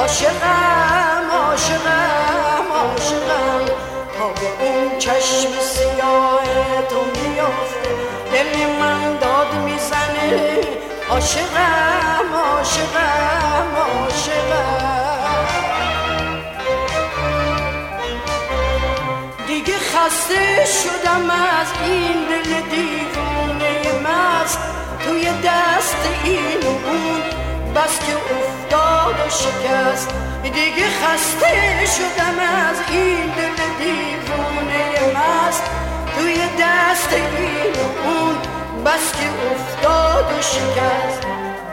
عاشقم عاشقم عاشقم تا به اون چشم سیاه تو میافته دل من داد میزنه عاشقم عاشقم عاشقم دیگه خسته شدم از این دل دیوونه مست توی دست این و اون بس که افتاد و شکست دیگه خسته شدم از این دل دیوونه مست توی دست این و اون بس که افتاد و شکست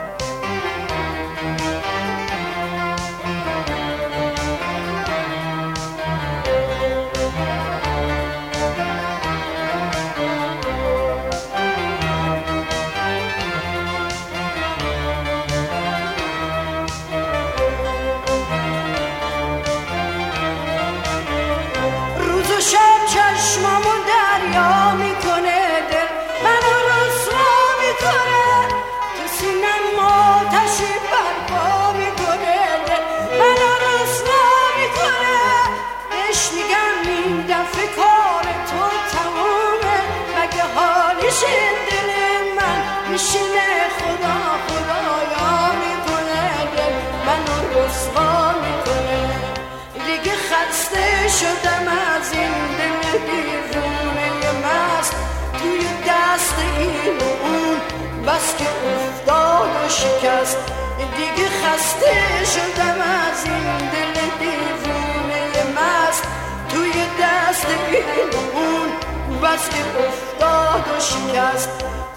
چشمامو دریا میکنه دل منو رسوا میکنه تو سینم آتشی برپا میکنه دل منو رسوا میکنه بهش میگم این دفعه کار تو تمومه مگه حالیش این دل من میشینه خدا خدایا میکنه دل منو رسوا میکنه دیگه خسته شدم از این دل دیوونه مست توی دست این و اون بس که افتاد و شکست دیگه خسته شدم از این دل دیوونه مست توی دست این و اون بس که افتاد و شکست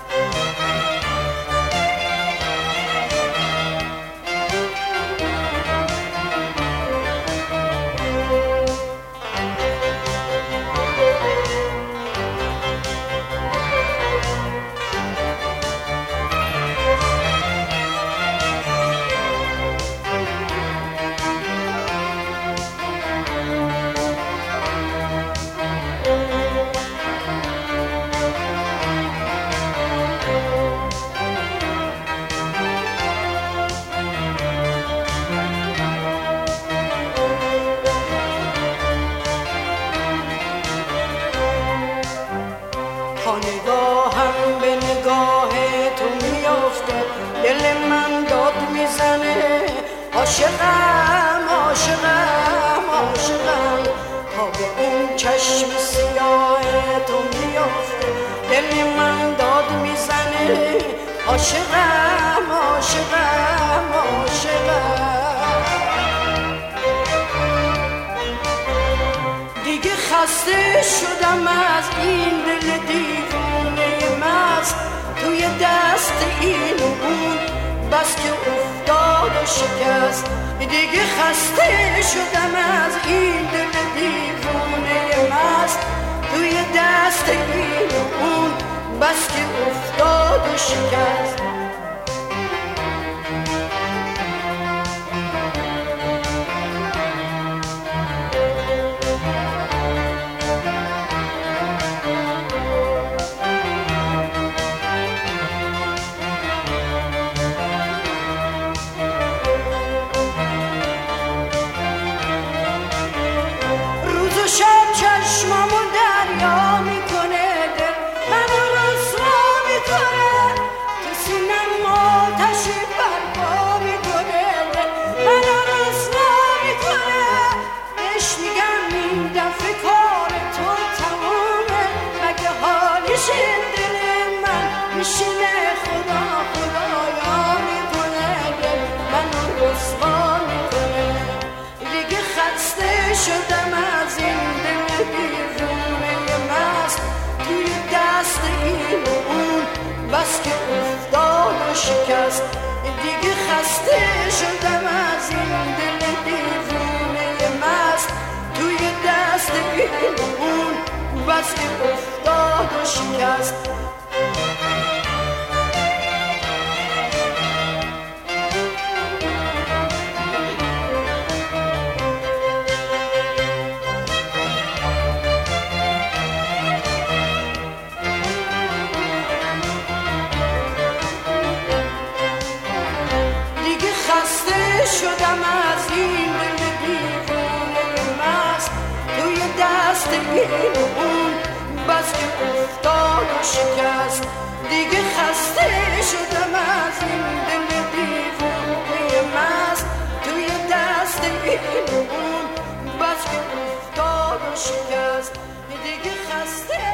نگاهم به نگاه تو میافته دل من داد میزنه عاشقم عاشقم عاشقم تا به اون چشم سیاه تو میافته دل من داد میزنه عاشقم عاشقم عاشقم دیگه خسته شدم از این دل دیوونه مست توی دست این و اون بس که افتاد و شکست دیگه خسته شدم از این دل دیوونه مست توی دست این و اون بس که افتاد و شکست چشمامو دریا میکنه دل منو رسوا میکنه تو سینم آتشی برپا میکنه دل منو رسوا میکنه بهش میگم این دفعه کار تو تمومه مگه حالیش این دل من میشینه خدا خدایا میکنه دل منو رسوا میکنه دیگه خسته شدم از این دیوونه مست توی دست این و اون بس که افتاد و شکست دیگه خسته شدم از این دل دیوونه مست توی دست این و اون بس که افتاد و شکست شدم از این این و اون، بس که افتاد و شکست. دیگه خسته شدم از این دل دیوونه مست توی دست این و اون، بس که افتاد و شکست. دیگه خسته